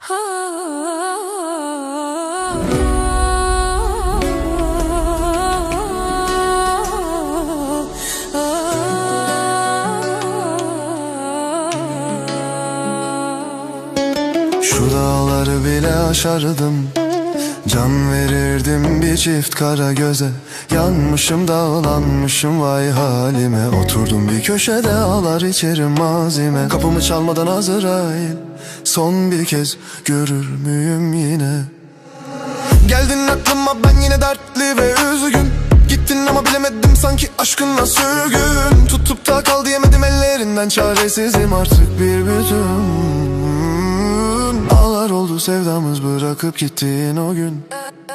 Şu dağları bile aşardım, can verirdim bir çift kara göze. Yanmışım, dağlanmışım vay halime. Oturdum bir köşede ağlar içerim mazime. Kapımı çalmadan Azrail son bir kez görür müyüm yine? Geldin aklıma ben yine dertli ve üzgün. Gittin ama bilemedim sanki aşkınla sürgün. Tutup da kal diyemedim ellerinden, çaresizim artık bir bütün. Ağlar oldu sevdamız bırakıp gittin o gün.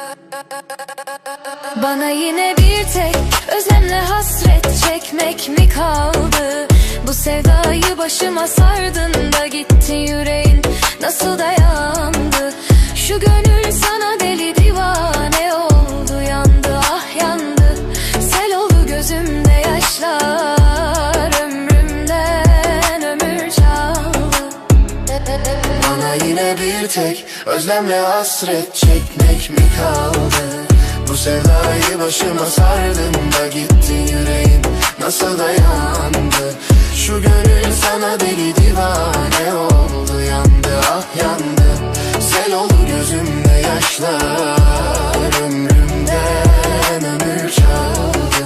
Bana yine bir tek özlemle hasret çekmek mi kaldı? Bu sevdayı başıma sardın da gitti yüreğin nasıl dayandı? Şu gönül sana deli divane oldu, yandı ah yandı. Sel oldu gözümde yaşlar, ömrümden ömür çaldı. Bana yine bir tek özlemle hasret çekmek mi kaldı? Bu sevdayı başıma sardın da gitti yüreğin nasıl dayandı? Şu gönül sana deli divane oldu, yandı ah yandı. Sel oldu gözümde yaşlar, ömrümden ömür çaldı.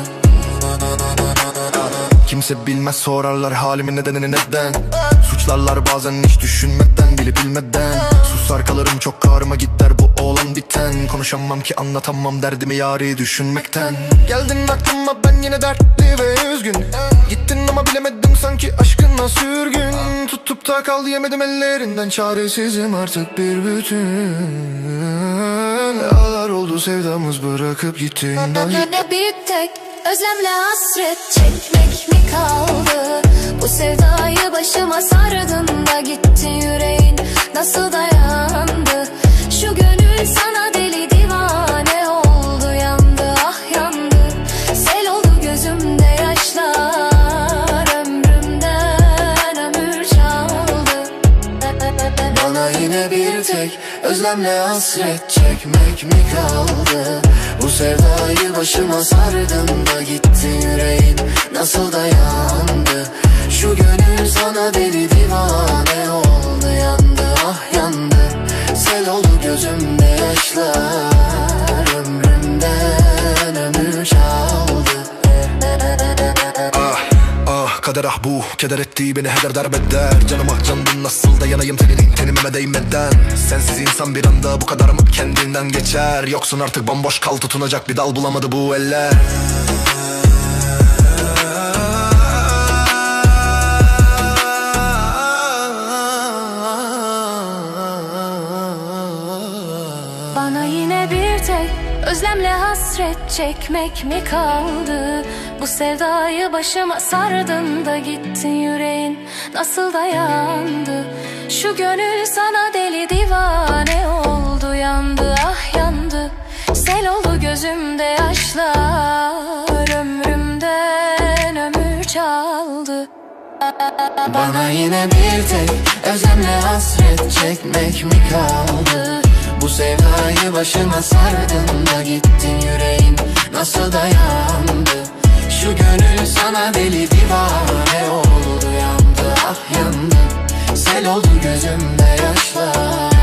Kimse bilmez, sorarlar halimin nedenini neden. Suçlarlar bazen hiç düşünmeden, bile bilmeden. Susar kalırım çok ağrıma gider bu olan biten. Konuşamam ki anlatamam derdimi yâri düşünmekten. Geldin aklıma ben yine dertli ve üzgün. Gittin ama bilemedim sanki aşkınla sürgün. Tutup da kal diyemedim ellerinden, çaresizim artık bir bütün. Ağlar oldu sevdamız bırakıp gittin. Yine bir tek özlemle hasret çekmek mi kaldı? Bu sevdayı başıma sardın da gitti yüreğin nasıl dayandı? Şu gönül sana deli divane oldu, yandı ah yandı. Sel oldu gözümde yaşlar, ömrümden ömür çaldı. Bana yine bir tek özlemle hasret çekmek mi kaldı? Bu sevdayı başıma sardın da gitti yüreğin nasıl dayandı? Şu gönül sana deli divane oldu, yandı ah yandı. Sel oldu gözümde yaşlar, ömrümden ömür çaldı. Ah kader ah bu keder etti beni heder derbeder. Canıma candın nasıl da yanayım teninin tenime değmeden. Sensiz insan bir anda bu kadar mı kendinden geçer? Yoksun artık bomboş kal, tutunacak bir dal bulamadı bu eller. Bana yine bir tek özlemle hasret çekmek mi kaldı? Bu sevdayı başıma sardın da gittin yüreğin nasıl dayandı? Şu gönül sana deli divane oldu, yandı ah yandı. Sel oldu gözümde yaşlar, ömrümden ömür çaldı. Bana yine bir tek özlemle hasret çekmek mi kaldı? Bu sevdayı başıma sardın da gittin yüreğin nasıl dayandı? Şu gönül sana deli divane oldu, yandı ah yandı. Sel oldu gözümde yaşlar.